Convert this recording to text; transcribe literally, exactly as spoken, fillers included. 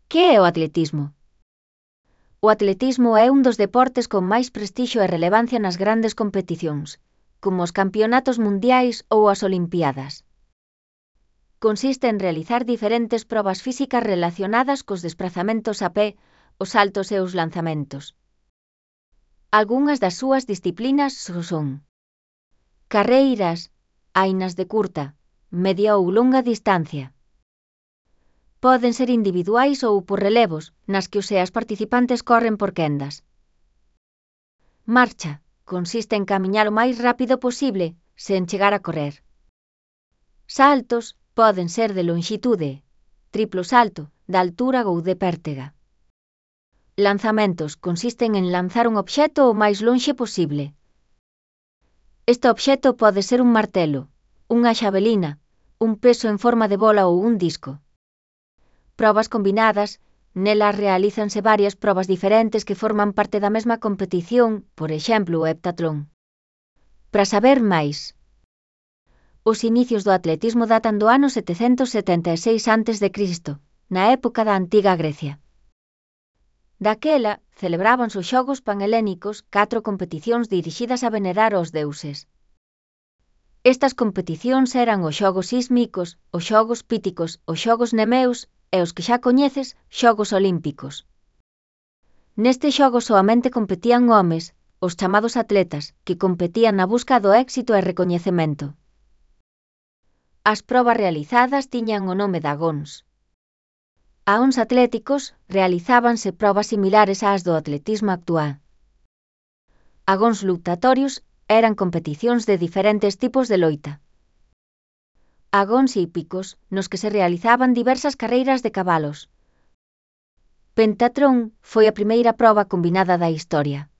Que é o atletismo? O atletismo é un dos deportes con máis prestixio e relevancia nas grandes competicións, como os campeonatos mundiais ou as Olimpiadas. Consiste en realizar diferentes probas físicas relacionadas cos desprazamentos a pé, os saltos e os lanzamentos. Algunhas das súas disciplinas son carreiras, ainas de curta, media ou longa distancia. Poden ser individuais ou por relevos, nas que os seus participantes corren por quendas. Marcha, consiste en camiñar o máis rápido posible, sen chegar a correr. Saltos, poden ser de lonxitude, triplo salto, de altura ou de pértega. Lanzamentos consisten en lanzar un obxecto o máis lonxe posible. Este obxecto pode ser un martelo, unha xavelina, un peso en forma de bola ou un disco. Probas combinadas, nelas realízanse varias probas diferentes que forman parte da mesma competición, por exemplo o heptatlón. Para saber máis, os inicios do atletismo datan do ano setecentos setenta e seis antes de Cristo, na época da antiga Grecia. Daquela, celebrábanse os xogos panhelénicos, catro competicións dirixidas a venerar aos deuses. Estas competicións eran os xogos sísmicos, os xogos píticos, os xogos nemeus e os que xa coñeces, xogos olímpicos. Nestes xogos soamente competían homes, os chamados atletas, que competían na busca do éxito e recoñecemento. As probas realizadas tiñan o nome de agóns. A uns atléticos realizábanse probas similares ás do atletismo actual. Agóns lutatorios eran competicións de diferentes tipos de loita. Agóns hípicos, nos que se realizaban diversas carreiras de cabalos. Pentatlón foi a primeira proba combinada da historia.